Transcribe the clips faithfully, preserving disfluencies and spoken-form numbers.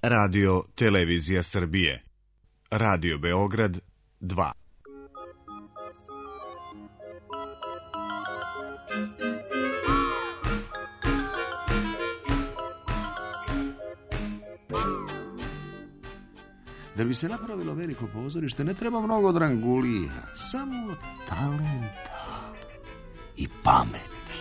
Radio Televizija Srbije. Radio Beograd dva. Da bi se napravilo veliko pozorište ne treba mnogo drangulija, samo talenta i pameti.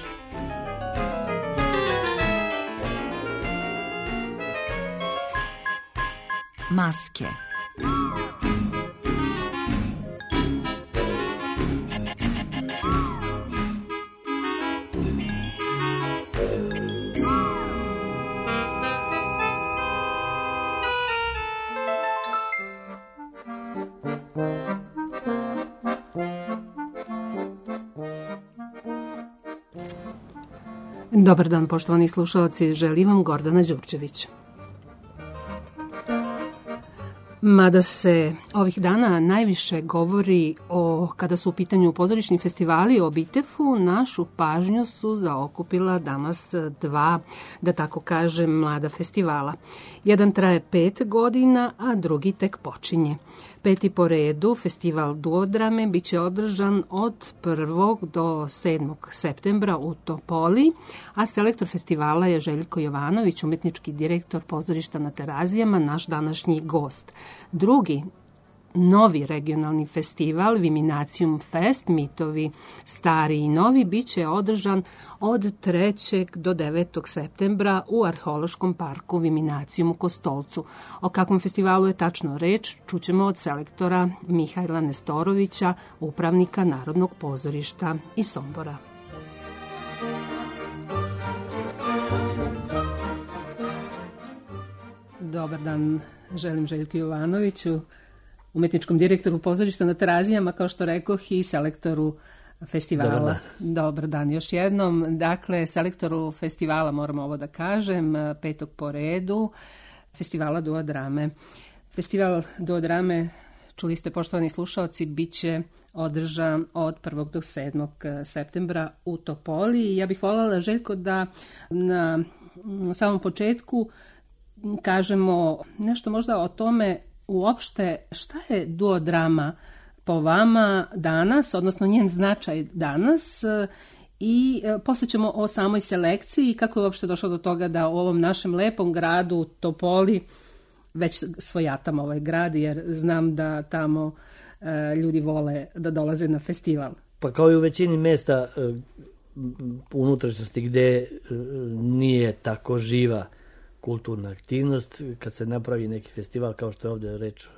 Maske. Dobar dan, poštovani slušalci, želim vam Gordana Đurđević. Mada se ovih dana najviše govori o, kada su u pitanju pozorišni festivali o Bitefu, našu pažnju su zaokupila danas dva, da tako kažem, mlada festivala. Jedan traje pet godina, a drugi tek počinje. Peti po redu, festival Duodrame, bit će održan od prvog do sedmog septembra u Topoli, a selektor festivala je Željko Jovanović, umetnički direktor pozorišta na Terazijama, naš današnji gost. Drugi, novi regionalni festival, Viminacium Fest, mitovi stari i novi, bit će održan od trećeg do devetog septembra u Arheološkom parku Viminacium u Kostolcu. O kakvom festivalu je tačno reč, čućemo od selektora Mihajla Nestorovića, upravnika Narodnog pozorišta iz Sombora. Dobar dan, želim Željku Jovanoviću, umetničkom direktoru pozorišta na Terazijama, kao što rekoh, i selektoru festivala. Dobar dan. Dobar dan još jednom. Dakle, selektoru festivala, moram ovo da kažem, petog po redu, festivala Duodrame. Festival Duodrame, čuli ste, poštovani slušaoci, bit će održan od prvog do sedmog septembra u Topoli. Ja bih voljela, Željko, da na samom početku kažemo nešto možda o tome uopšte šta je duodrama po vama danas, odnosno njen značaj danas, i posle ćemo o samoj selekciji i kako je uopšte došlo do toga da u ovom našem lepom gradu Topoli, već svojatam ovaj grad jer znam da tamo e, ljudi vole da dolaze na festival. Pa kao i u većini mesta e, unutrašnjosti gde e, nije tako živa kulturna aktivnost, kad se napravi neki festival kao što je ovdje reč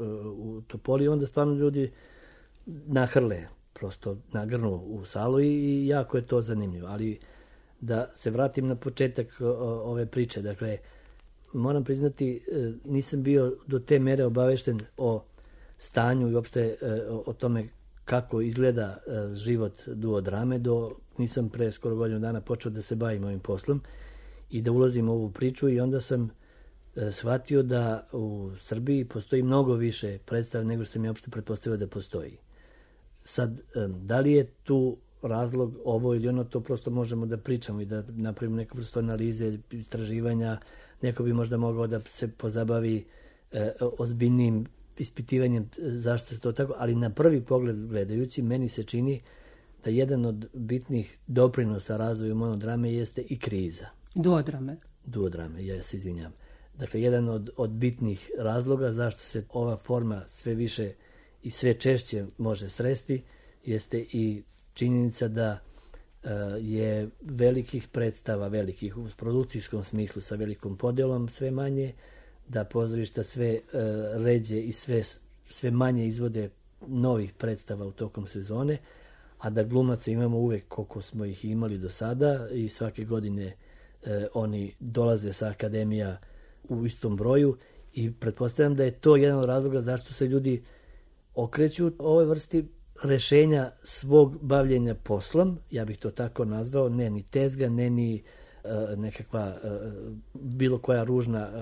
u Topoli, onda stvarno ljudi nahrle, prosto nagrnu u salu i jako je to zanimljivo. Ali da se vratim na početak ove priče, dakle, moram priznati, nisam bio do te mere obavešten o stanju i uopšte o tome kako izgleda život duodrame, do nisam pre skoro godinu dana počeo da se bavim ovim poslom i da ulazim u ovu priču, i onda sam e, shvatio da u Srbiji postoji mnogo više predstava nego što sam ja uopšte pretpostavio da postoji. Sad, e, da li je tu razlog ovo ili ono, to prosto možemo da pričamo i da napravimo neku vrstu analize, istraživanja. Neko bi možda mogao da se pozabavi e, ozbiljnim ispitivanjem zašto se to tako, ali na prvi pogled gledajući, meni se čini da jedan od bitnih doprinosa razvoju monodrame jeste i kriza. Duodrame. Duodrame, ja se izvinjam. Dakle, jedan od, od bitnih razloga zašto se ova forma sve više i sve češće može sresti jeste i činjenica da uh, je velikih predstava, velikih u produkcijskom smislu sa velikom podelom sve manje, da pozorišta sve uh, ređe i sve, sve manje izvode novih predstava u tokom sezone, a da glumaca imamo uvek koliko smo ih imali do sada i svake godine E, oni dolaze sa akademija u istom broju, i pretpostavljam da je to jedan od razloga zašto se ljudi okreću ovoj vrsti rešenja svog bavljenja poslom, ja bih to tako nazvao, ne ni tezga, ne ni e, nekakva e, bilo koja ružna, e,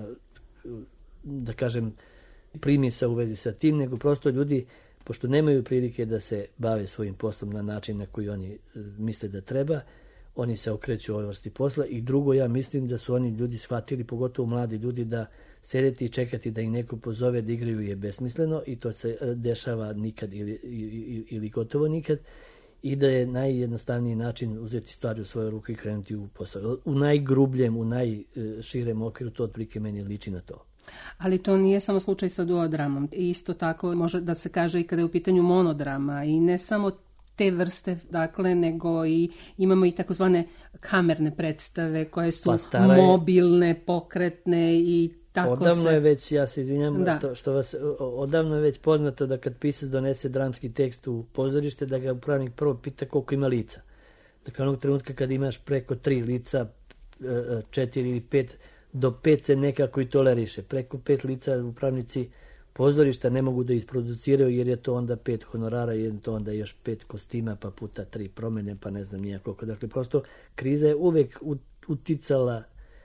da kažem, primisa u vezi sa tim, nego prosto ljudi, pošto nemaju prilike da se bave svojim poslom na način na koji oni e, misle da treba, oni se okreću ovoj vrsti posla. I drugo, ja mislim da su oni ljudi shvatili, pogotovo mladi ljudi, da sedeti i čekati da ih neko pozove da igraju je besmisleno i to se dešava nikad ili, ili, ili gotovo nikad i da je najjednostavniji način uzeti stvari u svoju ruku i krenuti u posao. U najgrubljem, u najširem okviru to otprilike meni liči na to. Ali to nije samo slučaj sa duodramom. Isto tako može da se kaže i kada je u pitanju monodrama i ne samo te vrste, dakle, nego i imamo i takozvane kamerne predstave koje su pa mobilne, pokretne i tako odavno se... je već, ja se izvinjam, što, što vas, odavno je već poznato da kad pisac donese dramski tekst u pozorište, da ga upravnik prvo pita koliko ima lica. Dakle, onog trenutka kad imaš preko tri lica, četiri ili pet, do pet se nekako i toleriše. Preko pet lica upravnici pozorišta ne mogu da isproduciraju jer je to onda pet honorara, jer je to onda još pet kostima, pa puta tri promene, pa ne znam nija koliko. Dakle, prosto kriza je uvek uticala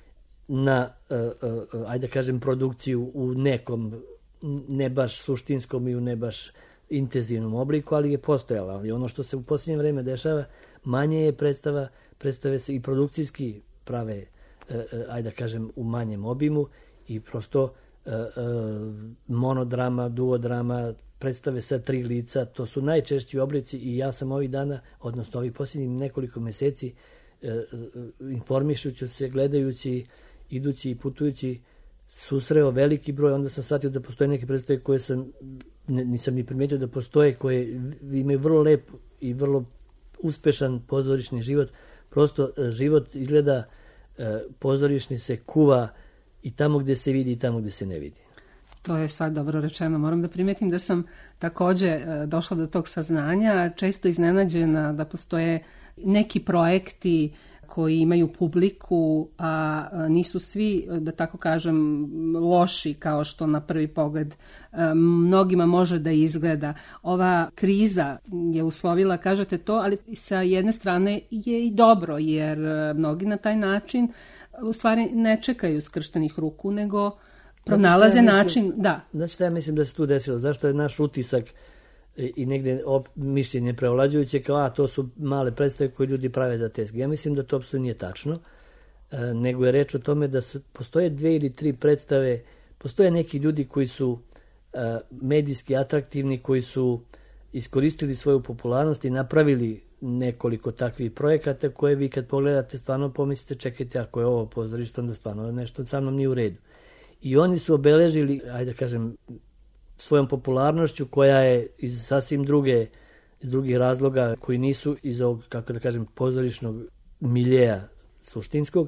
na, uh, uh, ajde da kažem, produkciju u nekom ne baš suštinskom i u ne baš intenzivnom obliku, ali je postojala. Ali ono što se u posljednje vreme dešava, manje je predstava, predstave se i produkcijski prave, uh, uh, ajde da kažem, u manjem obimu i prosto Uh, uh, monodrama, duodrama, predstave sa tri lica, to su najčešći oblici i ja sam ovih dana, odnosno ovih posljednjih nekoliko meseci uh, uh, informišući se, gledajući, idući i putujući, susreo veliki broj, onda sam shvatio da postoje neke predstave koje sam, ne, nisam ni primetio da postoje, koje imaju vrlo lep i vrlo uspešan pozorišni život. Prosto uh, život izgleda, uh, pozorišni se kuva i tamo gdje se vidi i tamo gdje se ne vidi. To je sad dobro rečeno. Moram da primetim da sam također došla do tog saznanja, često iznenađena da postoje neki projekti koji imaju publiku, a nisu svi, da tako kažem, loši kao što na prvi pogled mnogima može da izgleda. Ova kriza je uslovila, kažete to, ali sa jedne strane je i dobro, jer mnogi na taj način u stvari ne čekaju skrštenih ruku, nego pronalaze ja način, mislim, da. Znači šta ja mislim da se tu desilo? Zašto je naš utisak i, i negdje op, mišljenje preovlađujuće kao, a to su male predstave koje ljudi prave za tezge. Ja mislim da to apsolutno nije tačno, e, nego je reč o tome da su, postoje dve ili tri predstave, postoje neki ljudi koji su e, medijski atraktivni, koji su iskoristili svoju popularnost i napravili nekoliko takvih projekata koje vi kad pogledate stvarno pomislite, čekajte, ako je ovo pozorište, onda stvarno nešto sa mnom nije u redu. I oni su obeležili, ajde da kažem, svojom popularnošću koja je iz sasvim druge, iz drugih razloga koji nisu iz ovog, kako da kažem, pozorišnog miljeja suštinskog,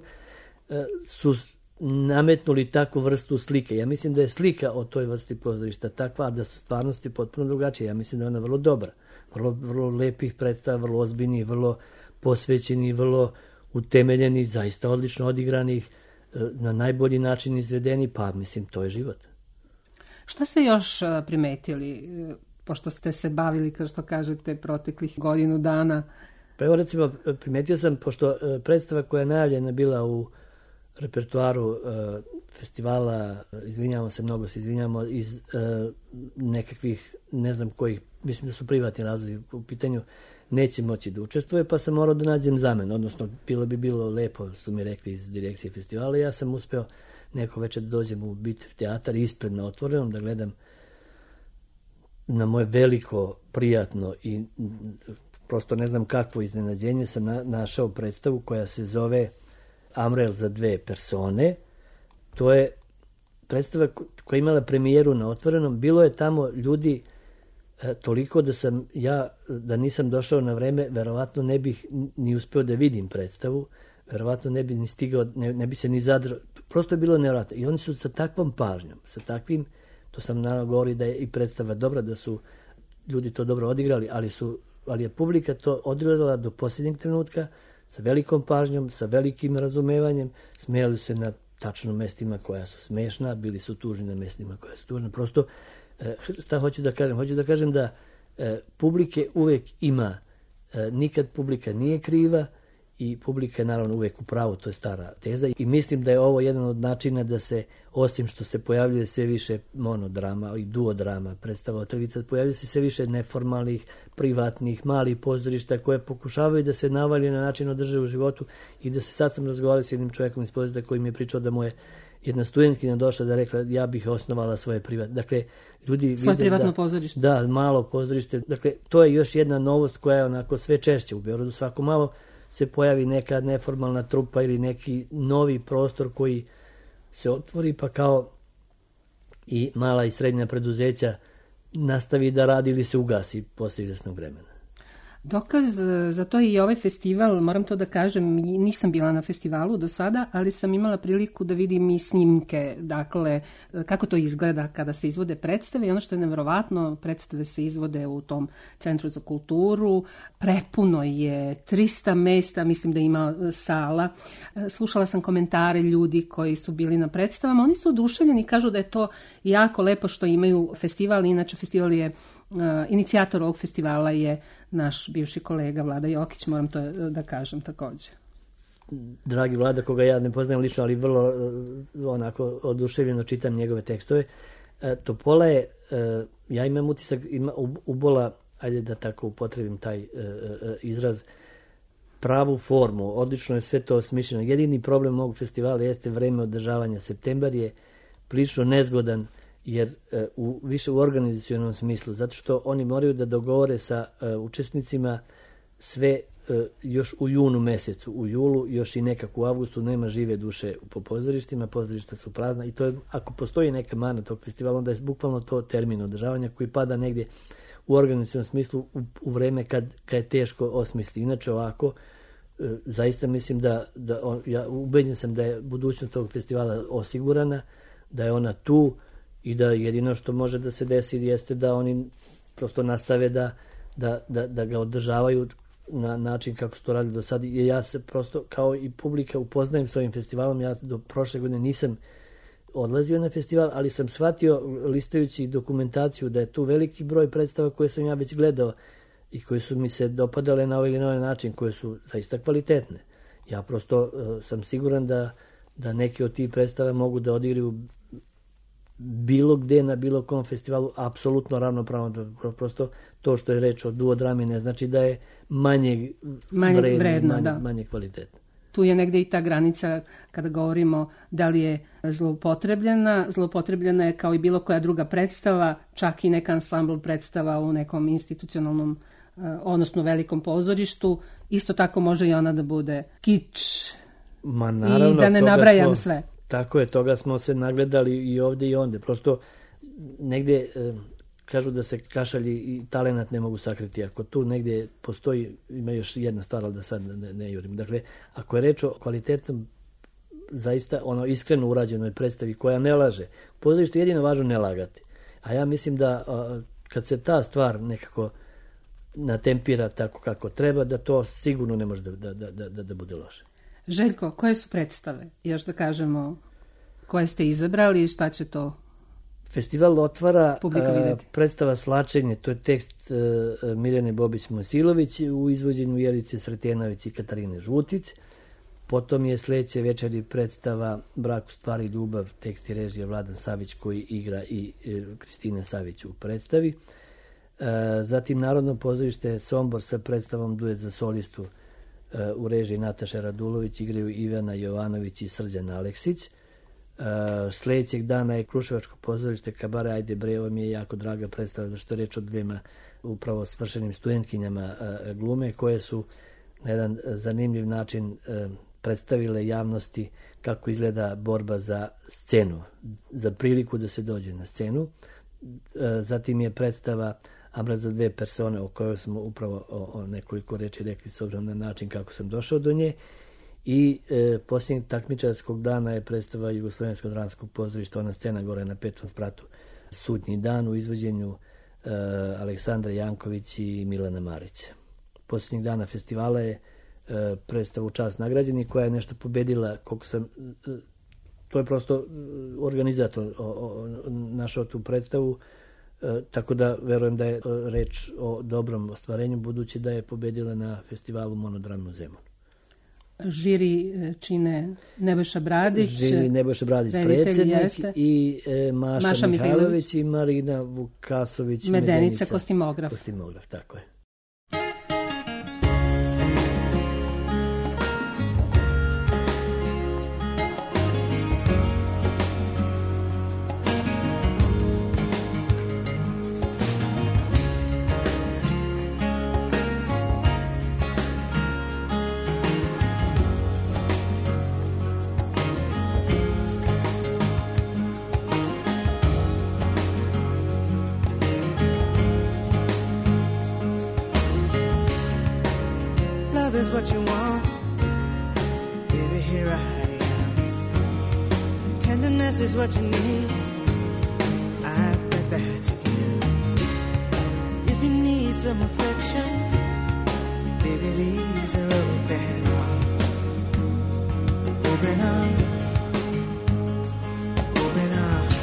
su nametnuli takvu vrstu slike. Ja mislim da je slika o toj vrsti pozorišta takva, da su stvarnosti potpuno drugačije. Ja mislim da je ona vrlo dobra. Vrlo, vrlo lepih predstava, vrlo ozbiljnih, vrlo posvećeni, vrlo utemeljeni, zaista odlično odigranih, na najbolji način izvedeni, pa mislim to je život. Šta ste još primetili, pošto ste se bavili, kao što kažete, proteklih godinu dana? Pa evo recimo, primetio sam, pošto predstava koja je najavljena bila u repertoaru uh, festivala, izvinjamo se, mnogo se izvinjamo, iz uh, nekakvih, ne znam kojih, mislim da su privatni razlozi u pitanju, neće moći da učestvuje, pa sam morao da nađem zamenu, odnosno bilo bi bilo lepo, su mi rekli iz direkcije festivala, ja sam uspeo neko večer da dođem u Bitev teatar ispred na Otvorenom, da gledam na moje veliko, prijatno i prosto ne znam kakvo iznenađenje sam na, našao predstavu koja se zove Amrel za dve persone. To je predstava koja je imala premijeru na Otvorenom. Bilo je tamo ljudi e, toliko da sam ja, da nisam došao na vreme, verovatno ne bih ni uspeo da vidim predstavu, verovatno ne bi ni stigao, ne, ne bi se ni zadržao. Prosto je bilo nevjerojatno. I oni su sa takvom pažnjom, sa takvim, to sam naravno govori da je i predstava dobra, da su ljudi to dobro odigrali, ali, su, ali je publika to odigrala do posljednjeg trenutka, sa velikom pažnjom, sa velikim razumevanjem, smijali se na tačno mestima koja su smešna, bili su tužni na mestima koja su tužna. Prosto, e, šta hoću da kažem? Hoću da kažem da e, publike uvek ima, e, nikad publika nije kriva i publika je naravno uvek u pravu, to je stara teza. I mislim da je ovo jedan od načina da se, osim što se pojavljuje sve više monodrama i duodrama, predstava od trglica, pojavljuje se sve više neformalnih, privatnih, malih pozorišta koje pokušavaju da se navalju na način održe u životu i da se sad sam razgovarao s jednim čovjekom iz pozorišta koji mi je pričao da mu je jedna studentkinja došla da rekla ja bih osnovala svoje privatno. Dakle, ljudi svoje vide privatno da, pozorište. Da, malo pozorište. Dakle, to je još jedna novost koja je onako sve češće u Beogradu. Svako malo se pojavi neka neformalna trupa ili neki novi prostor koji se otvori, pa kao i mala i srednja preduzeća nastavi da radi ili se ugasi posle izvesnog vremena. Dokaz za to je i ovaj festival, moram to da kažem, nisam bila na festivalu do sada, ali sam imala priliku da vidim i snimke, dakle, kako to izgleda kada se izvode predstave i ono što je neverovatno, predstave se izvode u tom Centru za kulturu, prepuno je, trista mesta, mislim da ima sala. Slušala sam komentare ljudi koji su bili na predstavama, oni su oduševljeni i kažu da je to jako lepo što imaju festival, inače festival je Uh, inicijator ovog festivala je naš bivši kolega Vlada Jokić, moram to da kažem također. Dragi Vlada, koga ja ne poznajem lično, ali vrlo uh, onako oduševljeno čitam njegove tekstove. Uh, Topola je, uh, ja imam utisak, ima, ubola, ajde da tako upotrebim taj uh, uh, izraz, pravu formu, odlično je sve to smišljeno. Jedini problem ovog festivala jeste vreme održavanja. Septembar je prilično nezgodan, jer e, u, više u organizacionom smislu, zato što oni moraju da dogovore sa e, učesnicima sve e, još u junu mesecu, u julu, još i nekako u avgustu nema žive duše po pozorištima, pozorišta su prazna i to je, ako postoji neka mana tog festivala, onda je bukvalno to termin održavanja koji pada negdje u organizacionom smislu u, u vreme kad, kad je teško osmisli. Inače ovako, e, zaista mislim da, da on, ja ubeđen sam da je budućnost tog festivala osigurana, da je ona tu, i da jedino što može da se desi jeste da oni prosto nastave da, da, da, da ga održavaju na način kako su to radili do sada. I ja se prosto kao i publika upoznajem s ovim festivalom. Ja do prošle godine nisam odlazio na festival, ali sam shvatio listajući dokumentaciju da je tu veliki broj predstava koje sam ja već gledao i koje su mi se dopadale na ovaj ili na ovaj način, koje su zaista kvalitetne. Ja prosto uh, sam siguran da, da neke od tih predstava mogu da odigraju bilo gde na bilo kom festivalu apsolutno ravnopravno. Prosto to što je reč o duodrami ne znači da je manje, manje vredno, vredno, manje, da. manje kvalitetno. Tu je negde i ta granica kada govorimo da li je zloupotrebljena. Zloupotrebljena je kao i bilo koja druga predstava, čak i neka ansambl predstava u nekom institucionalnom, odnosno velikom pozorištu. Isto tako može i ona da bude kič. Ma naravno, i da ne nabrajam smo... sve. Tako je, toga smo se nagledali i ovdje i onde. Prosto negdje e, kažu da se kašalji i talenat ne mogu sakriti. Ako tu negdje postoji, ima još jedna stvar, ali da sad ne, ne jurim. Dakle, ako je reč o kvalitetnom, zaista ono iskreno urađenoj predstavi koja ne laže. U pozorištu je jedino važno ne lagati. A ja mislim da a, kad se ta stvar nekako natempira tako kako treba, da to sigurno ne može da, da, da, da, da bude loše. Željko, koje su predstave? Još da kažemo koje ste izabrali i šta će to Festival otvara publika vidjeti? Predstava Slačenje, to je tekst uh, Mirjane Bobić-Mosilović u izvođenju Jelice Sretenović i Katarine Žutić. Potom je sljedeće večeri predstava Brak u stvari ljubav, tekst i režija Vladan Savić koji igra i uh, Kristina Savić u predstavi. Uh, zatim Narodno pozorište Sombor sa predstavom Duet za solistu u režiji Nataše Radulović igraju Ivana Jovanović i Srđan Aleksić. Uh, sljedećeg dana je Kruševačko pozorište Kabare Ajde bre, ovo mi je jako draga predstava, zašto je reč o dvema upravo svršenim studentkinjama uh, glume koje su na jedan zanimljiv način uh, predstavile javnosti kako izgleda borba za scenu, za priliku da se dođe na scenu. Uh, zatim je predstava Amrat za dve persone o kojoj smo upravo o, o nekoliko reči rekli s obzirom na način kako sam došao do nje. I e, posljednjeg takmičarskog dana je predstava Jugoslovenskog dramskog pozorišta, ona scena gore na petom spratu, Sudnji dan u izvođenju e, Aleksandra Janković i Milana Marića. Posljednjeg dana festivala je e, predstava U čast nagrađeni koja je nešto pobedila, koliko sam, e, to je prosto organizator o, o, našao tu predstavu, e, tako da verujem da je reč o dobrom ostvarenju budući da je pobedila na festivalu Monodramnu Zemun. Žiri čine Nebojša Bradić, Žiri Nebojša Bradić predsjednik jeste. i e, Maša, Maša Mihajlović, Mihajlović i Marina Vukasović Medenica, Medenica kostimograf. kostimograf, tako je. is what you need. I've got that to give. If you need some affection, baby, these are open arms. Open arms. Open arms.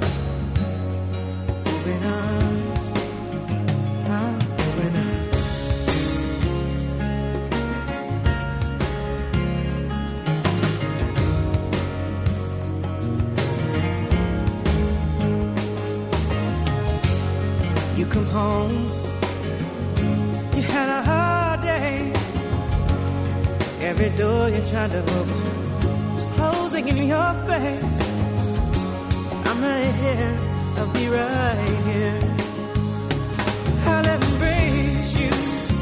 Open arms. Ah, open arms. You come home, you had a hard day. Every door you tried to open was closing in your face. I'm right here, I'll be right here. I'll embrace you.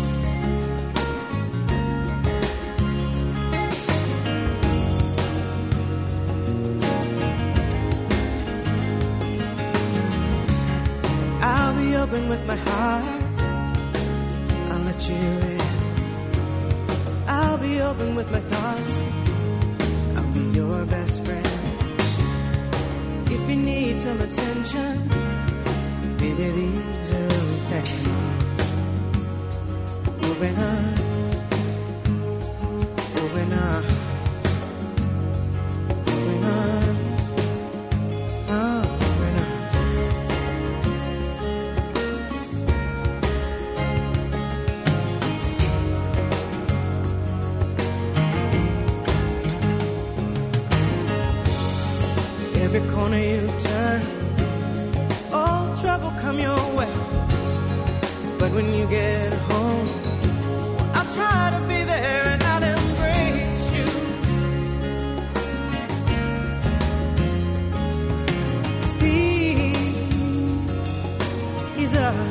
I'll be open with my heart, I'll let you in. I'll be open with my thoughts, I'll be your best friend. If you need some attention, baby, these are open arms. Open arms. Open arms. Open arms. Oh, open arms. Every corner you turn, all trouble come your way. But when you get home, I'll try to be there and I'll embrace you. These are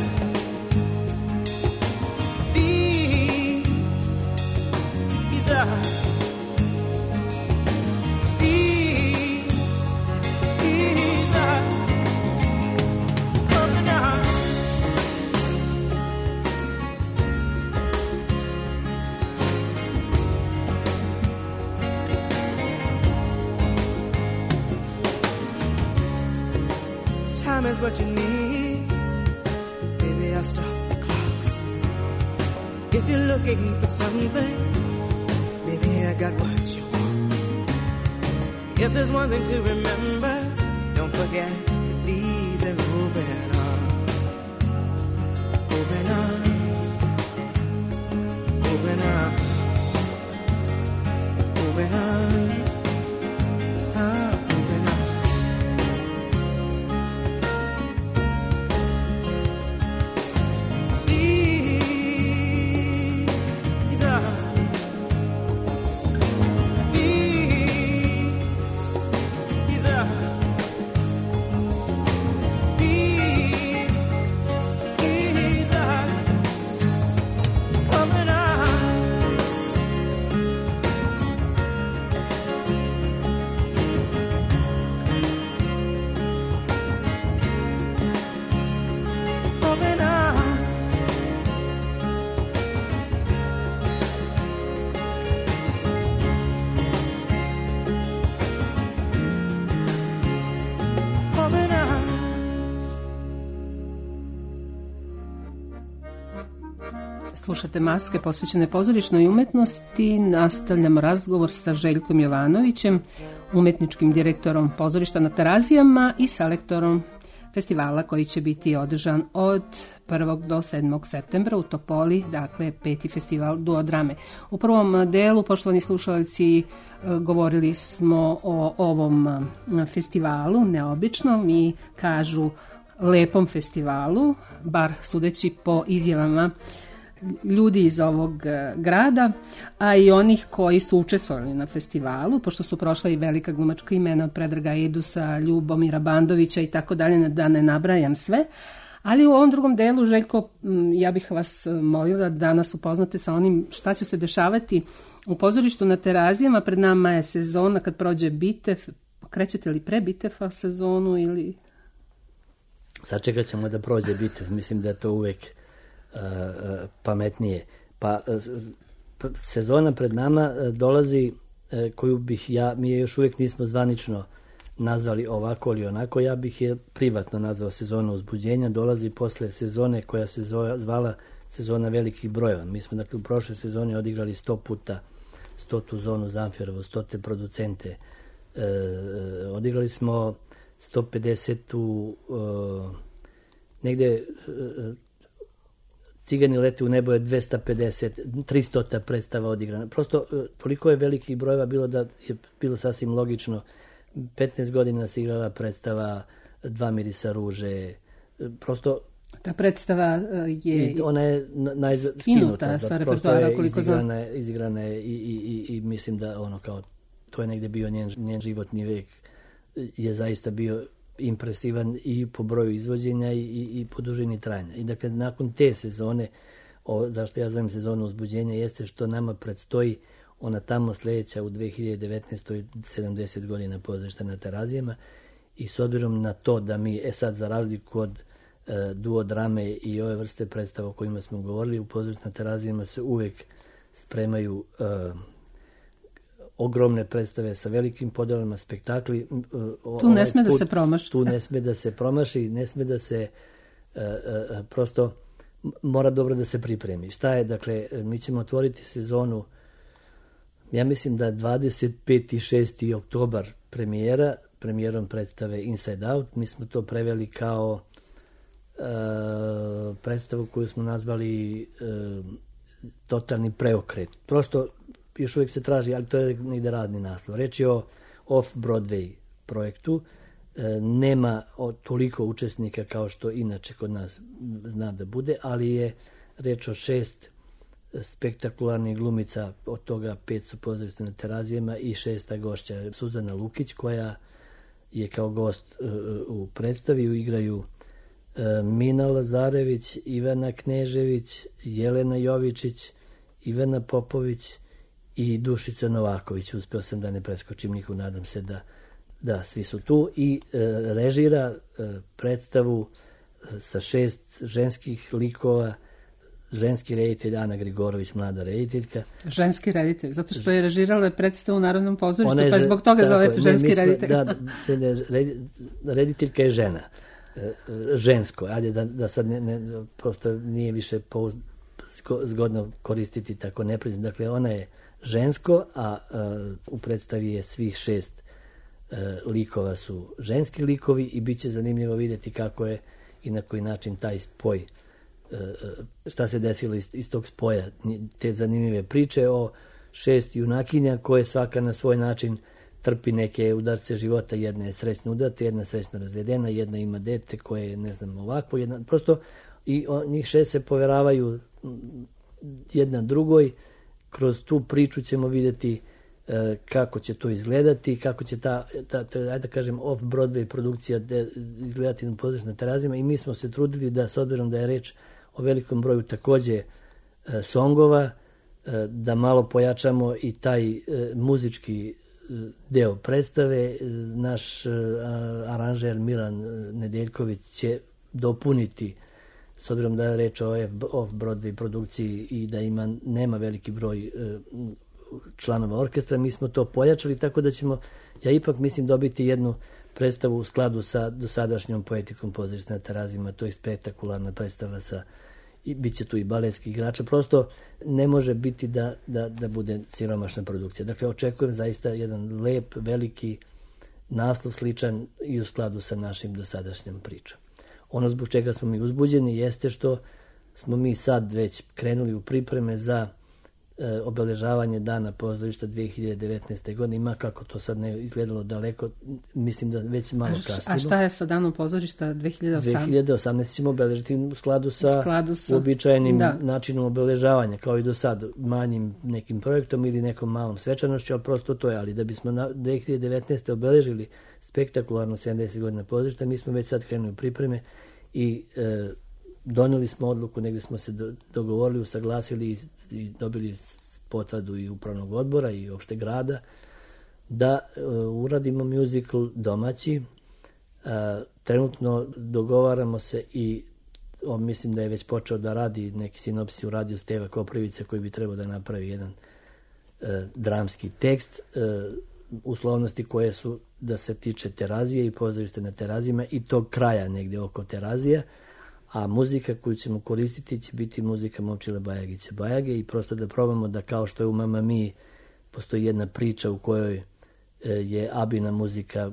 These are time is what you need. Baby, I'll stop the clocks. If you're looking for something, baby, I got what you want. If there's one thing to remember, don't forget that these are open arms. Open arms. Open arms. Open arms. Ah, open arms. Slušate Maske posvećene pozorišnoj umetnosti. Nastavljamo razgovor sa Željkom Jovanovićem, umetničkim direktorom pozorišta na Terazijama i selektorom festivala koji će biti održan od prvog do sedmog septembra u Topoli, dakle peti festival duodrame. U prvom delu, poštovani slušalci, govorili smo o ovom festivalu, neobičnom i kažu lepom festivalu, bar sudeći po izjavama ljudi iz ovog grada, a i onih koji su učestvovali na festivalu, pošto su prošla i velika glumačka imena od Predraga Edusa, Ljubomira Bandovića i tako dalje, da ne nabrajam sve. Ali u ovom drugom delu, Željko, ja bih vas molila da nas upoznate sa onim šta će se dešavati u pozorištu na Terazijama. Pred nama je sezona kad prođe Bitev. Krećete li pre Bitefa sezonu ili... Sačekat ćemo da prođe Bitev. Mislim da je to uvek uh, pametnije. Pa uh, sezona pred nama uh, dolazi uh, koju bih ja, mi je još uvijek nismo zvanično nazvali ovako ili onako, ja bih je privatno nazvao sezona uzbuđenja, dolazi posle sezone koja se zvala sezona velikih brojeva. Mi smo dakle u prošloj sezoni odigrali sto puta stotu zonu Zamferovo, stote producente. E, odigrali smo sto pedesetu e, negde e, Cigani lete u nebo je dvesta pedeset, tristo predstava odigrana. Prosto e, toliko je velikih brojeva bilo da je bilo sasvim logično. petnaest godina se igrala predstava Dva mirisa ruže. E, prosto ta predstava je, ona je naj, skinuta, skinuta sa repertoara, koliko znam. Izigrana je, izigrana je i, i, i, i mislim da ono kao to je negde bio njen, njen životni vek, je zaista bio impresivan i po broju izvođenja i, i, i po dužini trajanja. I dakle, nakon te sezone, o, zašto ja zovem sezonu uzbuđenja, jeste što nama predstoji ona tamo sledeća u dve hiljade devetnaestoj sedamdeset godina pozorišta na Terazijama i s obzirom na to da mi, e sad za razliku od e, duo drame i ove vrste predstava o kojima smo govorili, u pozorišta na Terazijama se uvek spremaju e, ogromne predstave sa velikim podelama, spektakli. O, tu ne sme da se promaši. Tu ne sme da se promaši, ne sme da se e, e, prosto mora dobro da se pripremi. Šta je, dakle, mi ćemo otvoriti sezonu, ja mislim da dvadeset peti i šesti oktobar premijera, premijerom predstave Inside Out. Mi smo to preveli kao e, predstavu koju smo nazvali e, totalni preokret. Prosto još uvijek se traži, ali to je negde radni naslov. Reč je o Off-Broadway projektu. E, nema o, toliko učesnika kao što inače kod nas zna da bude, ali je reč o šest spektakularnih glumica, od toga pet su pozorišta na Terazijama i šesta gošća Suzana Lukić, koja je kao gost uh, u predstavi. Igraju uh, Mina Lazarević, Ivana Knežević, Jelena Jovičić, Ivana Popović i Dušica Novaković. Uspeo sam da ne preskočim niko, nadam se da, da svi su tu. I uh, režira uh, predstavu uh, sa šest ženskih likova, ženski reditelj Ana Grigorović, mlada rediteljka. Ženski reditelj, zato što je režirala predstavu u Narodnom pozorištu, pa je zbog toga zovete ženski reditelj. Da, rediteljka je žena. Žensko, ajde da, da sad ne, ne, prosto nije više pouz, zgodno koristiti tako neprizno. Dakle, ona je žensko, a, a u predstavi je svih šest a, likova su ženski likovi i bit će zanimljivo vidjeti kako je i na koji način taj spoj, šta se desilo iz, iz tog spoja, te zanimljive priče o šest junakinja koje svaka na svoj način trpi neke udarce života. Jedna je srećno udata, jedna je srećno razvedena, jedna ima dete koje je, ne znam, ovako, jedna, prosto i o, njih šest se poveravaju jedna drugoj. Kroz tu priču ćemo vidjeti e, kako će to izgledati, kako će ta, ta, ta ajde da kažem, off-Broadway produkcija de, izgledati na pozorištu na Terazijama. I mi smo se trudili da, s obzirom da je reč o velikom broju takođe e, songova, e, da malo pojačamo i taj e, muzički e, deo predstave. E, naš e, aranžer Milan Nedeljković će dopuniti, s obzirom da je reč o off-Broadway produkciji i da ima, nema veliki broj e, članova orkestra, mi smo to pojačali, tako da ćemo, ja ipak mislim, dobiti jednu predstavu u skladu sa dosadašnjom poetikom pozorišta na Terazijama. To je spektakularna predstava sa, i bit će tu i baletski igrača. Prosto ne može biti da, da, da bude siromašna produkcija. Dakle, očekujem zaista jedan lep, veliki naslov, sličan i u skladu sa našim dosadašnjom pričom. Ono zbog čega smo mi uzbuđeni jeste što smo mi sad već krenuli u pripreme za e, obeležavanje dana pozorišta dve hiljade devetnaeste. godine. Ima kako to sad ne izgledalo daleko, mislim da već malo kasnimo. A šta je sa danom pozorišta dve hiljade osamnaeste? dve hiljade osamnaeste. ćemo obeležiti u skladu sa, u skladu sa uobičajenim da. načinom obeležavanja, kao i do sad, manjim nekim projektom ili nekom malom svečanošću, ali prosto to je. Ali da bismo na dve hiljade devetnaeste. obeležili spektakularno sedamdeset godina pozorišta, mi smo već sad krenuli u pripreme i e, doneli smo odluku, negdje smo se do, dogovorili, usaglasili i, i dobili potvrdu i upravnog odbora i opšte grada da e, uradimo musical domaći. E, trenutno dogovaramo se i on, mislim da je već počeo da radi neki sinopsis u radiju Steva Koprivica koji bi trebao da napravi jedan e, dramski tekst. E, uslovnosti koje su da se tiče Terazije i pozorište na Terazijama i tog kraja negdje oko Terazija, a muzika koju ćemo koristiti će biti muzika Momčila Bajagića Bajage i prosto da probamo da kao što je u Mama Mi postoji jedna priča u kojoj je Abina muzika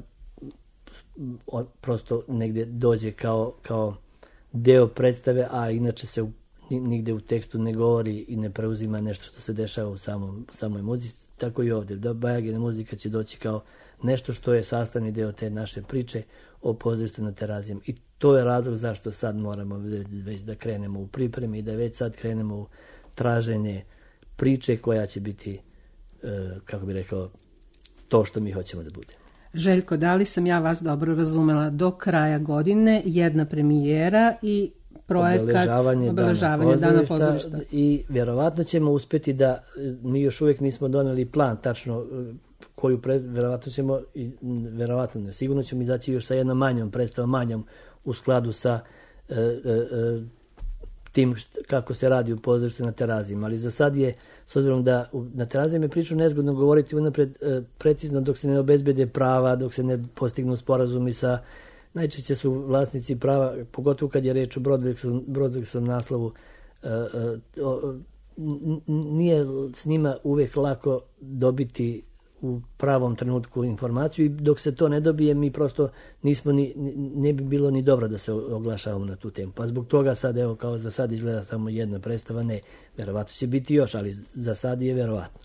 prosto negdje dođe kao, kao deo predstave, a inače se u, nigde u tekstu ne govori i ne preuzima nešto što se dešava u samom, samoj muzici. Tako i ovdje. Da Bajagina muzika će doći kao nešto što je sastavni deo te naše priče o pozorištu na Terazijama. I to je razlog zašto sad moramo već da krenemo u pripremi i da već sad krenemo u traženje priče koja će biti, kako bi rekao, to što mi hoćemo da bude. Željko, da li sam ja vas dobro razumela? Do kraja godine jedna premijera i projekat obeležavanje, obeležavanje dana, dana pozorišta. I vjerovatno ćemo uspjeti da, mi još uvijek nismo doneli plan tačno koju, pred, vjerovatno ćemo, vjerovatno ne, sigurno ćemo izaći još sa jednom manjom predstavom, manjom u skladu sa e, e, tim št, kako se radi u pozorištu na Terazijama. Ali za sad je, s obzirom da u, na Terazijama je priču nezgodno govoriti unapred e, precizno dok se ne obezbede prava, dok se ne postignu sporazumi sa, najčešće su vlasnici prava, pogotovo kad je reč o Brodveksovom naslovu, e, e, o, nije s njima uvijek lako dobiti u pravom trenutku informaciju i dok se to ne dobije mi prosto nismo ni, ne bi bilo ni dobro da se oglašavamo na tu temu. Pa zbog toga sad, evo, kao za sad izgleda samo jedna predstava, ne, vjerovatno će biti još, ali za sad je vjerovatno.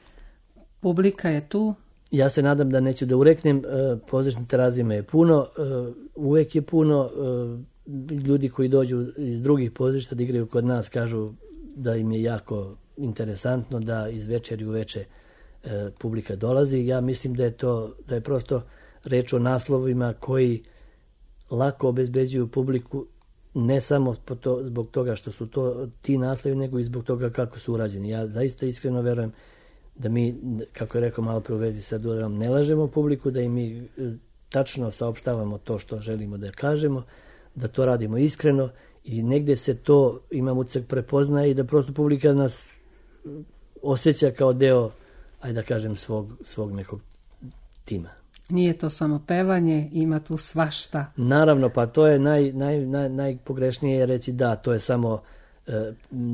Publika je tu? Ja se nadam da neću da ureknem, pozorište na Terazijama je puno, uvijek je puno, ljudi koji dođu iz drugih pozorišta da igraju kod nas kažu da im je jako interesantno, da iz večeri u veče e, publika dolazi. Ja mislim da je to, da je prosto reč o naslovima koji lako obezbeđuju publiku, ne samo po to, zbog toga što su to ti naslovi, nego i zbog toga kako su urađeni. Ja zaista iskreno verujem da mi, kako je rekao malo pre u vezi sa Dudarom, ne lažemo publiku, da im mi e, tačno saopštavamo to što želimo da kažemo, da to radimo iskreno i negdje se to, imam utisak, prepoznaje i da prosto publika nas osjeća kao deo, ajde da kažem, svog, svog nekog tima. Nije to samo pevanje, ima tu svašta. Naravno, pa to je naj, naj, naj, najpogrešnije reći da, to je samo, e,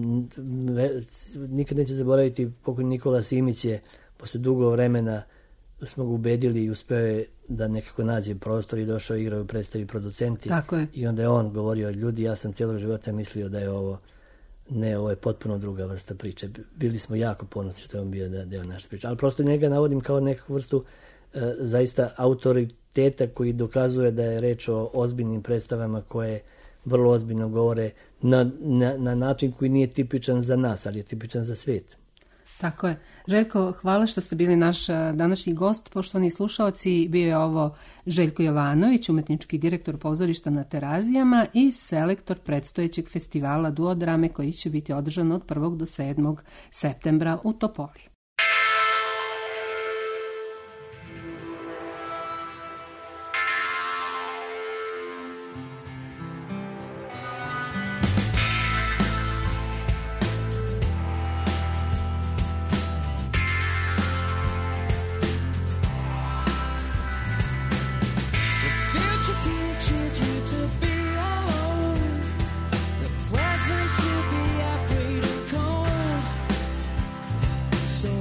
m, nikad neće zaboraviti, pokojni Nikola Simić je posle dugo vremena smo ga ubedili i uspeo je da nekako nađe prostor i došao igrao u predstavi Producenti. Tako je. I onda je on govorio, ljudi, ja sam cijelog života mislio da je ovo, ne, ovo je potpuno druga vrsta priče. Bili smo jako ponosni što je on bio da, deo naše priče. Ali prosto njega navodim kao nekakvu vrstu e, zaista autoriteta koji dokazuje da je reč o ozbiljnim predstavama koje vrlo ozbiljno govore na, na, na način koji nije tipičan za nas, ali je tipičan za svijet. Tako je. Željko, hvala što ste bili naš današnji gost. Poštovani slušaoci, bio je ovo Željko Jovanović, umetnički direktor pozorišta na Terazijama i selektor predstojećeg festivala duodrame koji će biti održan od prvog do sedmog septembra u Topoli. Say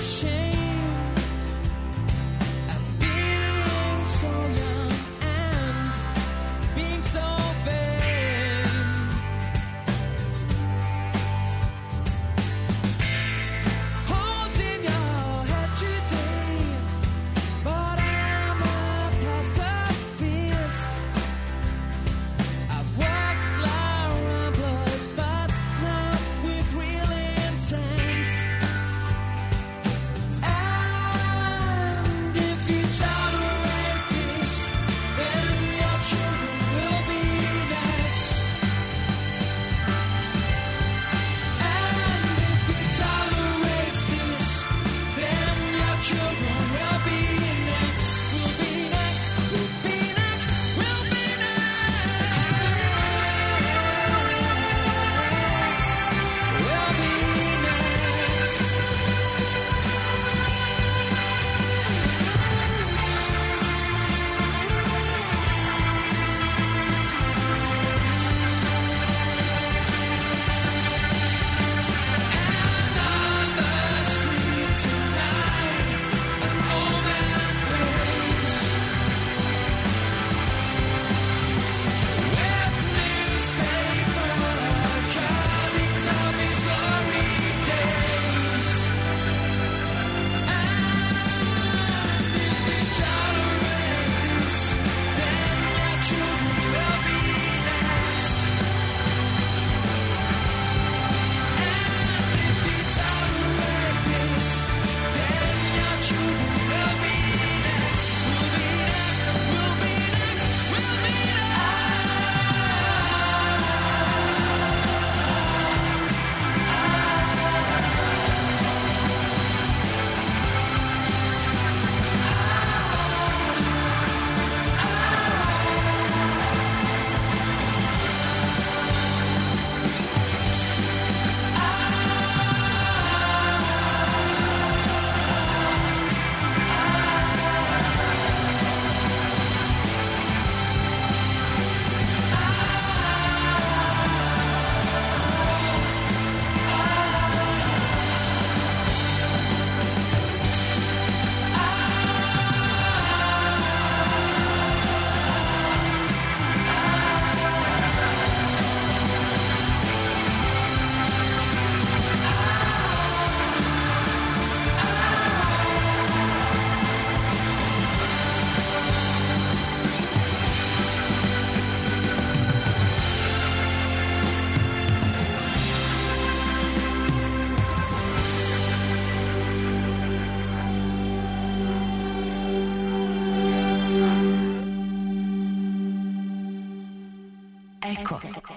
Eko.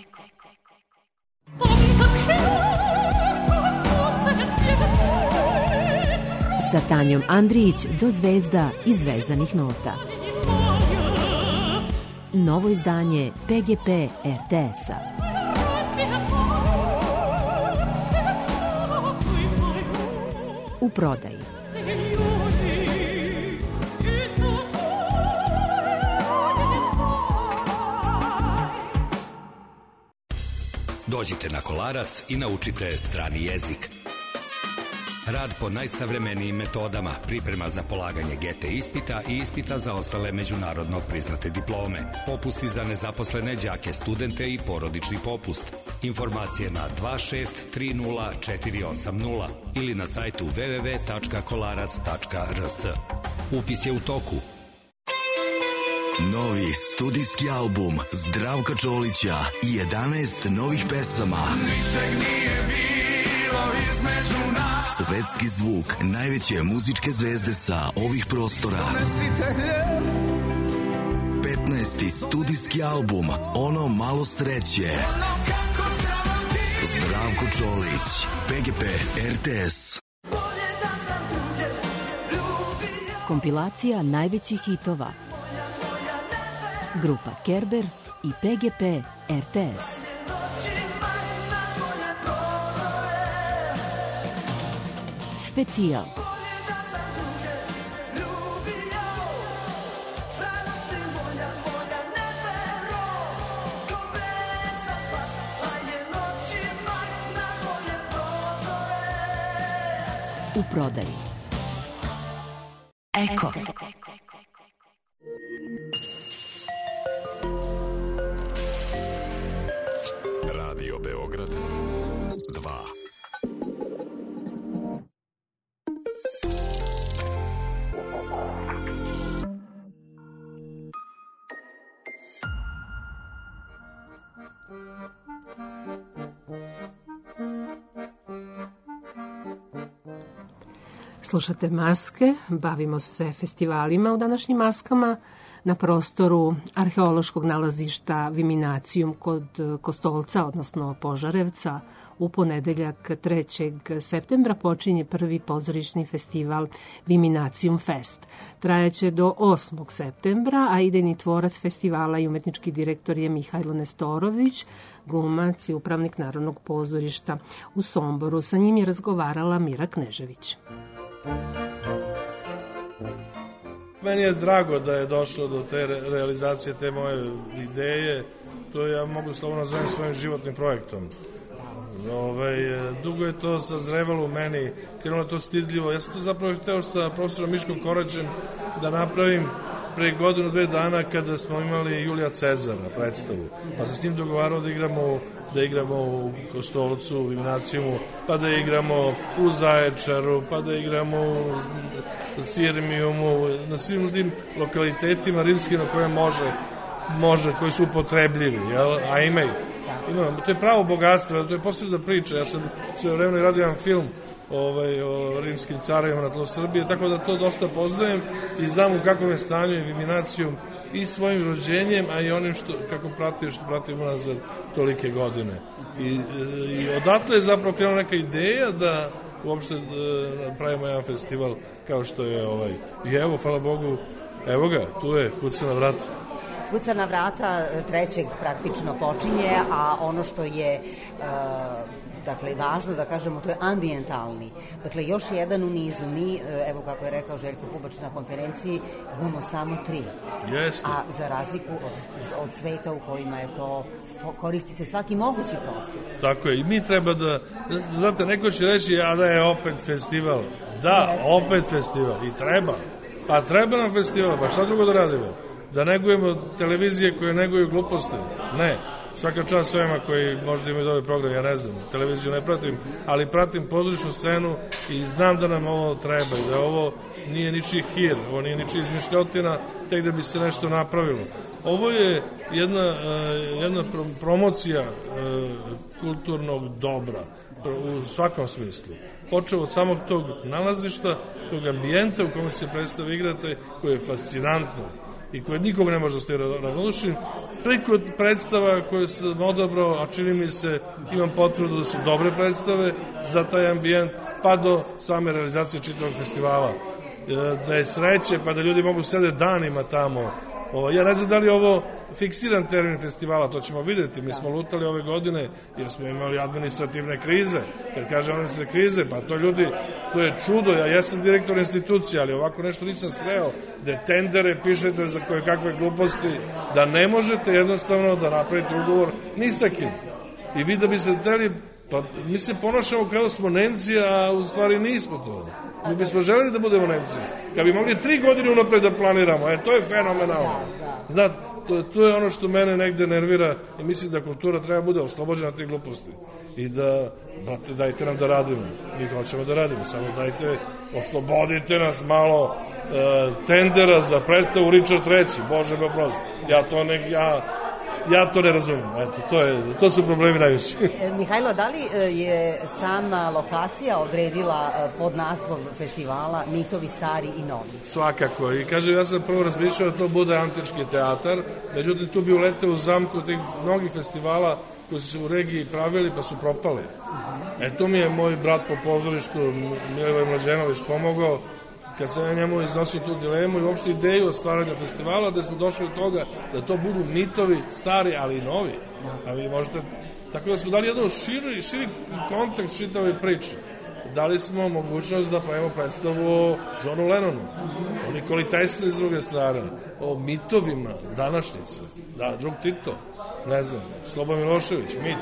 Sa Tanjom Andrijić do zvezda i zvezdanih nota. Novo izdanje P G P R T S-a. U prodaji. Dođite na Kolarac i naučite strani jezik. Rad po najsavremenijim metodama, priprema za polaganje G T ispita i ispita za ostale međunarodno priznate diplome, popusti za nezaposlene đake, studente i porodični popust. Informacije na dva šest tri nula četiri osam nula ili na sajtu w w w tačka kolarac tačka r s. Upis je u toku. Novi studijski album Zdravka Čolića i jedanaest novih pesama. Ničeg nije bilo između nas. Svetski zvuk najveće muzičke zvezde sa ovih prostora. petnaesti studijski album Ono malo sreće. Zdravko Čolić, P G P R T S. Kompilacija najvećih hitova. Grupa Kerber i P G P R T S. Specijal. U prodaji. Eko. Radio Beograd dva. Slušate Maske, bavimo se festivalima u današnjim Maskama na prostoru arheološkog nalazišta Viminacijum kod Kostolca, odnosno Požarevca. U ponedeljak trećeg septembra počinje prvi pozorišni festival Viminacijum Fest. Trajaće do osmog septembra, a idejni tvorac festivala i umetnički direktor je Mihajlo Nestorović, glumac i upravnik Narodnog pozorišta u Somboru. Sa njim je razgovarala Mira Knežević. Meni je drago da je došlo do te realizacije te moje ideje. To ja mogu slobodno nazovem svojim životnim projektom. Ove, dugo je to sazrevalo u meni, krenulo to stidljivo. Ja sam to zapravo hteo sa profesorom Miškom Koraćem da napravim pre godinu, dve dana kada smo imali Julija Cezara predstavu. Pa sam s njim dogovarao da igramo, da igramo u Kostolcu, u Viminacijumu, pa da igramo u Zaječaru, pa da igramo u Sirmijumu, na svim tim lokalitetima rimskim na koje može, može, koji su upotrebljivi, jel? A imaju. Ima, to je pravo bogatstvo, to je posebna priča. Ja sam sve vremena radio jedan film ovaj, o rimskim carevima na tlu Srbije, tako da to dosta poznajem i znam u kakvom je stanju i Viminacijum i svojim rođenjem, a i onim što, kako pratim, što pratim u nas za tolike godine. I, i odatle je zapravo krenula neka ideja da uopšte da pravimo jedan festival kao što je ovaj. I evo, hvala Bogu, evo ga, tu je, kuca na vrata. Kuca na vrata trećeg praktično počinje, a ono što je uh, dakle, važno da kažemo, to je ambijentalni. Dakle, još jedan u nizu. Mi, evo kako je rekao Željko Pubač na konferenciji, imamo samo tri. Jeste. A za razliku od, od sveta u kojima je to, koristi se svaki mogući prostor. Tako je, i mi treba da, znate, neko će reći, a da je opet festival. Da, Jeste. opet festival. I treba. Pa treba nam festival, pa šta drugo da radimo? Da negujemo televizije koje neguju gluposti? Ne. Svaka čast svema koji možda imaju dobar program, ja ne znam, televiziju ne pratim, ali pratim pozorišnu scenu i znam da nam ovo treba i da ovo nije ničiji hir, ovo nije ničiji izmišljotina, tek da bi se nešto napravilo. Ovo je jedna, jedna promocija kulturnog dobra u svakom smislu. Počeo od samog tog nalazišta, tog ambijenta u kome se predstav igrate, koje je fascinantno i koje nikog ne može da ste ravnodušen, preko predstava koje sam odabrao, a čini mi se, imam potvrdu da su dobre predstave za taj ambijent, pa do same realizacije čitavog festivala. Da je sreće, pa da ljudi mogu sede danima tamo. Ja ne znam da li je ovo fiksiran termin festivala, to ćemo vidjeti. Mi smo lutali ove godine jer smo imali administrativne krize. Kad kažem administrativne krize, pa to ljudi, to je čudo. Ja jesam direktor institucije, ali ovako nešto nisam sreo. Da tendere pišete za koje kakve gluposti, da ne možete jednostavno da napravite ugovor ni sa kim. I vi da bi se teli, pa mi se ponašamo kao smo Nemci, a u stvari nismo to. Mi bismo želeli da budemo Nemci. Kad bi mogli tri godine unapred da planiramo, e, to je fenomenalno. Znate, to, to je ono što mene negde nervira i mislim da kultura treba bude oslobođena tih gluposti. I da, brate, dajte nam da radimo. Mi hoćemo da radimo, samo dajte, oslobodite nas malo e, tendera za predstavu Richard treći. Bože me oprosti. Ja to ne, ja... Ja to ne razumijem, eto, to, je, to su problemi najviše. Mihajlo, da li je sama lokacija odredila pod naslov festivala Mitovi stari i novi? Svakako, i kažem, ja sam prvo razmišljao da to bude antički teatar, međutim tu bi uleteo u zamku tih mnogih festivala koji su se u regiji pravili pa su propali. E, to mi je moj brat po pozorištu, Milivoj Mlađenović, pomogao kad sam ja njemu iznosio tu dilemu i uopšte ideju o stvaranju festivala, da smo došli do toga da to budu mitovi stari, ali i novi. A vi možete, tako da smo dali jedan širi, širi kontekst čitave priče. Dali smo mogućnost da pravimo predstavu o Johnu Lennonu, o Nikoli Tesli s druge strane, o mitovima današnjice, da, drug Tito, ne znam, Slobo Milošević, mit.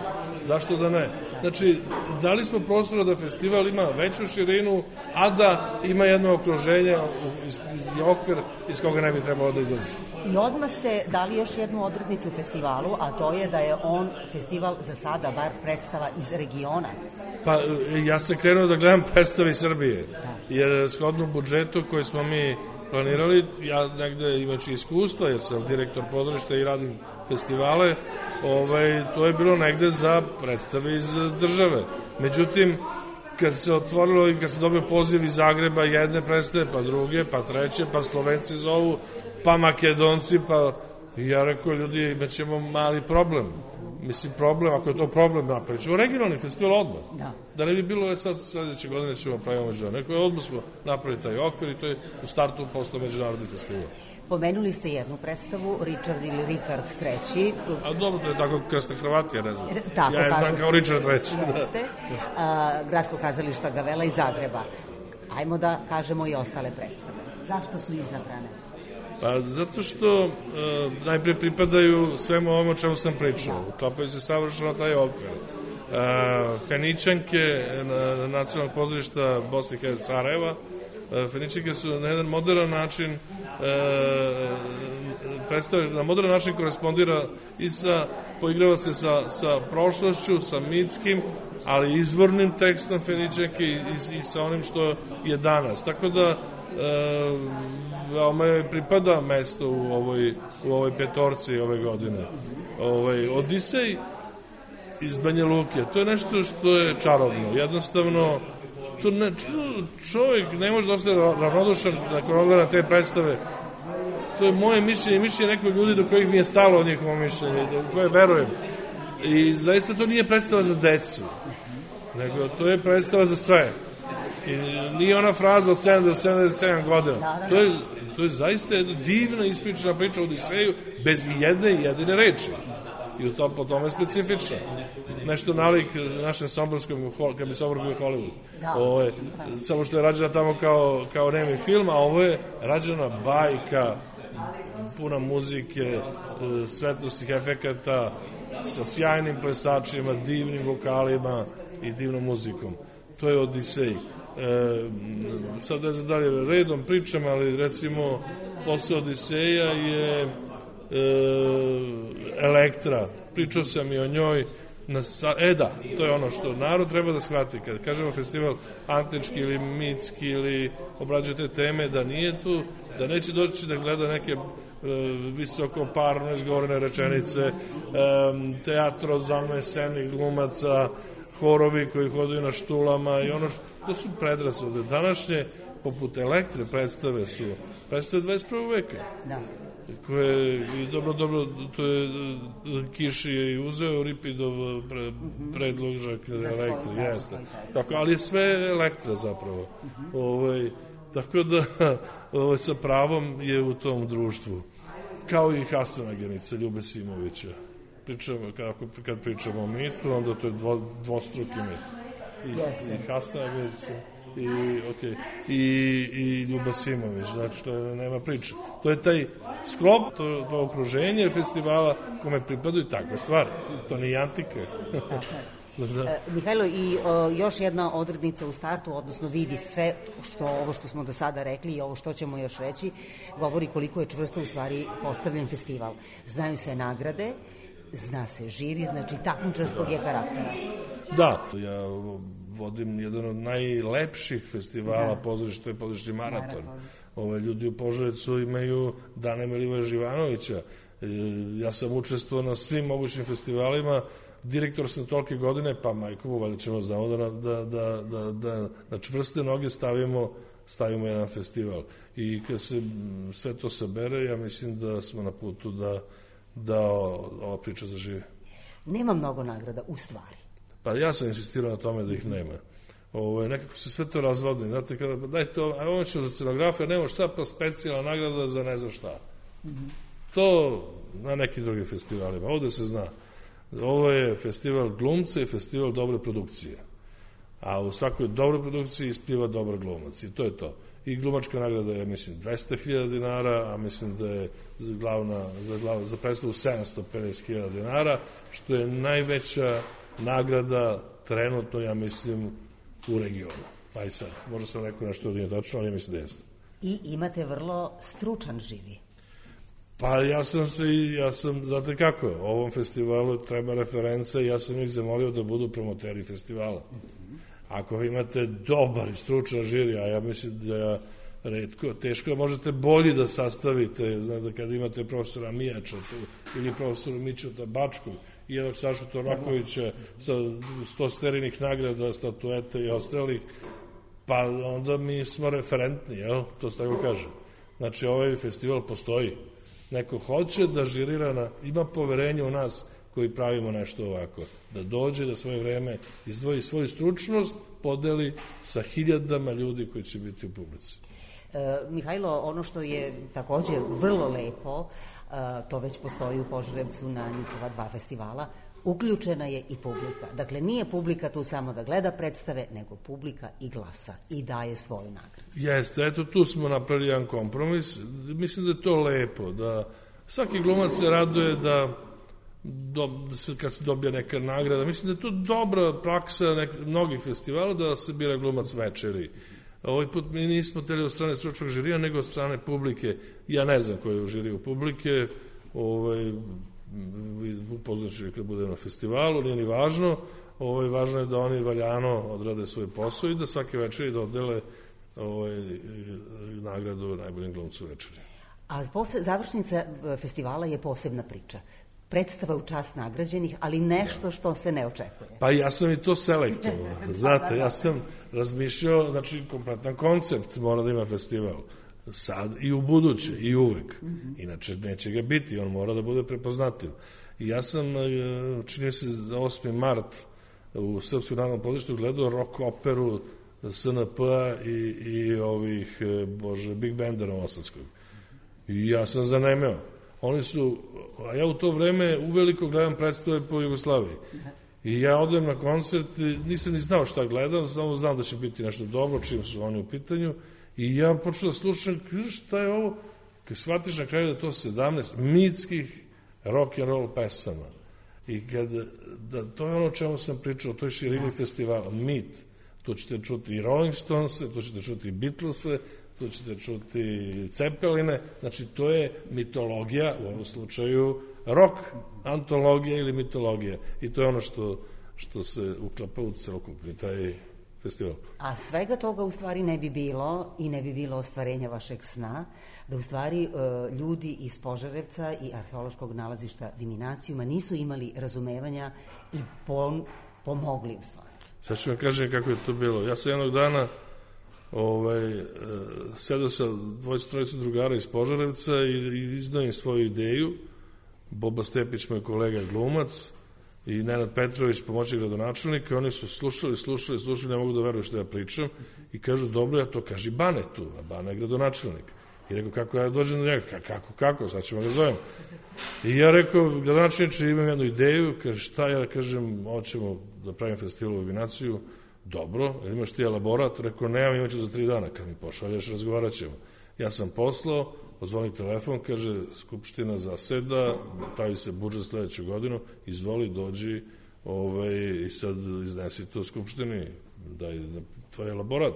Zašto da ne? Znači, dali smo prostora da festival ima veću širinu, a da ima jedno okruženje iz, iz, i okvir iz koga ne bi trebalo da izlazi. I odmah ste dali još jednu odrednicu festivalu, a to je da je on festival za sada bar predstava iz regiona. Pa ja sam krenuo da gledam predstave iz Srbije, jer shodno budžetu koji smo mi planirali, ja negde imajući iskustva, jer sam direktor pozorišta i radim festivale, ovaj, to je bilo negde za predstave iz države. Međutim, kad se otvorilo i kad se dobio poziv iz Zagreba, jedne predstave, pa druge, pa treće, pa Slovenci zovu, pa Makedonci, pa ja rekao, ljudi, imat ćemo mali problem. Mislim, problem, ako je to problem, napravit ćemo regionalni festival odmah. Da. Da ne bi bilo, je sad sledeće godine ćemo pravimo međunarodni. Neko je odmah smo napravili taj okvir i to je u startu postao međunarodni festival. Pomenuli ste jednu predstavu, Richard ili Rikard treći. A dobro, to je tako krste Hrvati, ja ne znam. Tako, ja je znam kao Richard treći. Jeste. Gradsko kazališta Gavela iz Zagreba. Ajmo da kažemo i ostale predstave. Zašto su izabrane? Pa zato što e, najprije pripadaju svemu ovom o čemu sam pričao. Uklapaju se savršeno taj okvir. E, Feničanke na, nacionalnog pozorišta Bosne i Hercegovine Sarajeva. E, Feničanke su na jedan modern način e, predstavljaju, na modern način korespondira i sa, poigrava se sa, sa prošlošću, sa mitskim, ali izvornim tekstom Feničanke i, i, i sa onim što je danas. Tako da e, veoma pripada mesto u ovoj, u ovoj petorci ove godine. Ovaj, Odisej iz Banja Luke, to je nešto što je čarobno. Jednostavno, to ne, čovjek ne može da ostane ravnodušan nakon ogleda te predstave. To je moje mišljenje, mišljenje nekog ljudi do kojih mi je stalo od njihovo mišljenje, do koje verujem. I zaista to nije predstava za decu, nego to je predstava za sve. I nije ona fraza od sedam do sedamdeset sedam godina. To je, to je zaista jedna divna ispričana priča o Odiseju bez jedne jedine reči. I u tom, po tome je specifična. Nešto nalik našem somborskom, kad bi Sombor bio Hollywood. Ovo je, samo što je rađena tamo kao, kao nemi film, a ovo je rađena bajka, puna muzike, svetlosnih efekata, sa sjajnim plesačima, divnim vokalima i divnom muzikom. To je Odisej. E, sad ne znam da li redom pričam, ali recimo posle Odiseja je e, Elektra. Pričao sam i o njoj na sa... E da, to je ono što narod treba da shvati. Kad kažemo festival antički ili mitski ili obrađuje te teme, da nije tu, da neće doći da gleda neke visoko parno izgovorene rečenice, teatro zanesenih glumaca, horovi koji hodaju na štulama i ono što, to su predrasude. Današnje, poput Elektre predstave su predstave dvadeset prvog veka. Da. Koje, i dobro, dobro, to je Kiš je i uzeo Euripidov pre, predložak Elektre, jeste. Tako, ali je sve Elektra zapravo. Ovaj, tako da ovaj, sa pravom je u tom društvu. Kao i Hasanagenica Ljube Simovića. Pričamo, kako, kad pričamo o mitu, onda to je dvo, dvostruki mit. I, i Hasanagenica i, okay, i, i Ljuba Simović, znači to je, nema priče. To je taj sklop, to, to okruženje festivala kome pripadaju takve stvari. To nije antika. Da. E, Mihajlo, i o, još jedna odrednica u startu, odnosno vidi sve što ovo što smo do sada rekli i ovo što ćemo još reći, govori koliko je čvrsto u stvari postavljen festival. Znaju se nagrade, zna se žiri, znači takmičarskog je karaktera. Da, ja vodim jedan od najlepših festivala pozorišta, to je pozorišni maraton. Ove ljudi u Požarevcu imaju Dane Milivoja Živanovića. E, ja sam učestvovao na svim mogućim festivalima. Direktor sam tolike godine, pa majko mu, valjda ćemo znamo da, da, da, da, da na čvrste noge stavimo, stavimo jedan festival. I kad se sve to sabere, ja mislim da smo na putu da, da ova priča zaživi. Nema mnogo nagrada, u stvari. Pa ja sam insistirao na tome da ih nema. Ovo, nekako se sve to razvodni. Znate, kada, dajte, a ovo ćemo za scenografiju, nema šta, pa specijalna nagrada za ne znam šta. Mm-hmm. To na nekim drugim festivalima. Ovde se zna. Ovo je festival glumca i festival dobre produkcije. A u svakoj dobroj produkciji ispliva dobar glumac. I to je to. I glumačka nagrada je, mislim, dvesta hiljada dinara, a mislim da je za, glavna, za, glav, za predstavu sedamsto pedeset hiljada dinara, što je najveća nagrada trenutno, ja mislim, u regionu. Aj sad, možda sam rekao nešto da nije tačno, ali ja mislim da jeste. I imate vrlo stručan žiri. Pa ja sam se, ja sam, znate kako, ovom festivalu treba reference, ja sam ih zamolio da budu promoteri festivala. Ako vi imate dobar i stručan žiri, a ja mislim da ja retko, teško da možete bolji da sastavite, znate, kada imate profesora Mijača tu, ili profesora Mićota Bačkog, i jednog Sašu Torakovića sa sto sterinih nagrada, statuete i ostalih, pa onda mi smo referentni, jel? To se tako kaže. Znači, ovaj festival postoji. Neko hoće da žirira, na, ima poverenje u nas koji pravimo nešto ovako. Da dođe, da svoje vreme izdvoji svoju stručnost, podeli sa hiljadama ljudi koji će biti u publici. E, Mihajlo, ono što je takođe vrlo lepo, e, to već postoji u Požarevcu na njihova dva festivala, uključena je i publika. Dakle, nije publika tu samo da gleda predstave, nego publika i glasa i daje svoju nagradu. Jeste, eto tu smo napravili jedan kompromis. Mislim da je to lepo, da svaki glumac se raduje da, do, da se, kad se dobije neka nagrada. Mislim da je to dobra praksa nek, mnogih festivala da se bira glumac večeri. Ovaj put mi nismo teli od strane stručnog žirija, nego od strane publike. Ja ne znam ko je u žiriju publike, ovaj, upoznaći kad bude na festivalu, nije ni važno. Ovaj, važno je da oni valjano odrade svoj posao i da svake večeri dodele ovaj, nagradu najboljim glumcu večeri. A posle, završnica festivala je posebna priča. Predstava u čast nagrađenih, ali nešto što se ne očekuje. Pa ja sam i to selektovao. Znate, ja sam razmišljao, znači, kompletan koncept mora da ima festival. Sad i u buduće, i uvek. Inače, neće ga biti, on mora da bude prepoznatljiv. I ja sam, čini se, za osmi mart u Srpskom narodnom pozorištu gledao rock operu S N P-a i, i ovih, bože, Big Benda Novosadskog. I ja sam zanemeo. Oni su, a ja u to vreme uveliko gledam predstave po Jugoslaviji. I ja odem na koncert, nisam ni znao šta gledam, samo znam da će biti nešto dobro, čim su oni u pitanju. I ja počeo da slušam, šta je ovo? Kad shvatiš na kraju da to sedamnaest mitskih rock and roll pesama. I kad, da, to je ono o čemu sam pričao, to je širini festivala, mit. Tu ćete čuti i Rolling Stones, tu ćete čuti i Beatlese, tu ćete čuti Cepeline, znači to je mitologija, u ovom slučaju rock, antologija ili mitologija. I to je ono što, što se uklapa u celokupni taj festival. A svega toga u stvari ne bi bilo i ne bi bilo ostvarenja vašeg sna, da u stvari ljudi iz Požarevca i arheološkog nalazišta Viminacijuma nisu imali razumevanja i pom pomogli u stvari. Sad ću vam kažem kako je to bilo. Ja sam jednog dana ovaj, sedao sa dvojicom trojicu drugara iz Požarevca i, i izdao svoju ideju. Boba Stepić, moj kolega glumac, i Nenad Petrović, pomoćnik gradonačelnika, oni su slušali, slušali, slušali, ne mogu da veruju što ja pričam i kažu, dobro, ja to kaži Banetu, a Bane je gradonačelnik. I rekao, kako ja dođem do njega? Kako, kako, sad ćemo ga zovem. I ja rekao, gradonačelniče, imam jednu ideju, kaže, šta ja, kažem, hoćemo da pravim festival u Vinaciju, dobro, ili imaš ti elaborat? Rekao, nemam, imaću za tri dana, kad mi pošalješ, razgovarat ćemo. Ja sam poslao, ozvoni telefon, kaže, Skupština zaseda, pravi se budžet sledeću godinu, izvoli, dođi ovaj, i sad iznesi to Skupštini, daj tvoj elaborat.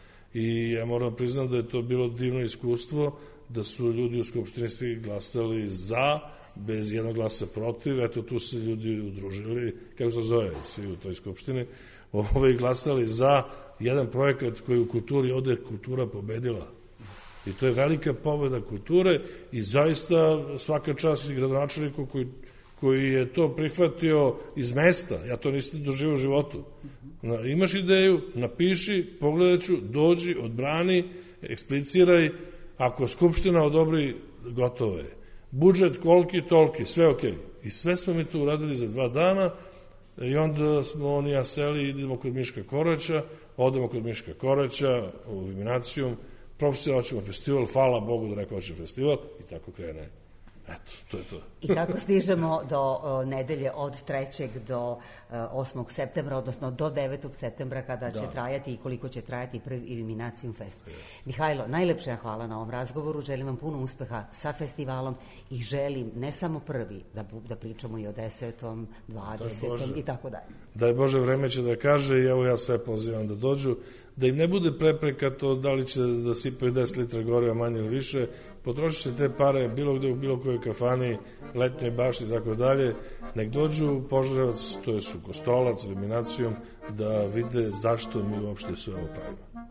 I ja moram priznam da je to bilo divno iskustvo, da su ljudi u Skupštini svi glasali za, bez jednog glasa protiv, eto tu se ljudi udružili, kako se zove, svi u toj Skupštini, ovaj, glasali za jedan projekat koji u kulturi ode kultura pobedila. I to je velika pobeda kulture i zaista svaka čast i gradonačelniku koji, koji je to prihvatio iz mesta. Ja to nisam doživio u životu. Na, imaš ideju, napiši, pogledat ću, dođi, odbrani, ekspliciraj. Ako Skupština odobri, gotovo je. Budžet koliki, toliki, sve okej. Okay. I sve smo mi to uradili za dva dana i onda smo oni ja seli, idemo kod Miška Koraća, odemo kod Miška Koraća u Viminacijum, profesionalno ćemo festival, hvala Bogu da neko hoće festival i tako krene Eto, to je to. I tako stižemo do o, nedelje od trećeg do osmog septembra, odnosno do devetog septembra, kada će da. trajati i koliko će trajati prvi Illuminacijum Fest. Mihajlo, najlepša hvala na ovom razgovoru, želim vam puno uspeha sa festivalom i želim ne samo prvi, da, da pričamo i o desetom, dvadesetom i tako dalje. Daj Bože, vreme će da kaže i evo ja sve pozivam da dođu, da im ne bude prepreka to da li će da sipaju deset litra goriva manje ili više, potrošit će te pare bilo gde u bilo kojoj kafani, letnjoj bašti i tako dalje, nek dođu u Požarevac, to je su Kostolac, Illuminacijum, da vide zašto mi uopšte sve ovo pravimo.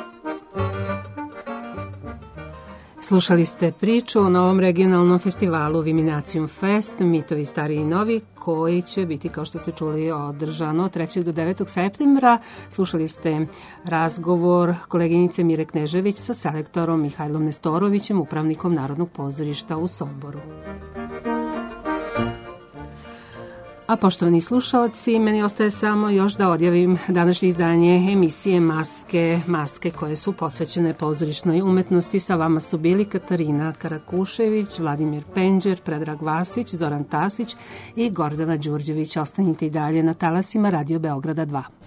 Slušali ste priču o novom regionalnom festivalu Illuminacijum Fest, Mitovi stari i novi, koji će biti, kao što ste čuli, održano trećeg do devetog septembra. Slušali ste razgovor koleginice Mire Knežević sa selektorom Mihajlom Nestorovićem, upravnikom Narodnog pozorišta u Somboru. A poštovani slušaoci, meni ostaje samo još da odjavim današnje izdanje emisije Maske, maske koje su posvećene pozorišnoj umetnosti. Sa vama su bili Katarina Karakušević, Vladimir Penđer, Predrag Vasić, Zoran Tasić i Gordana Đurđević. Ostanite i dalje na talasima Radio Beograda dva.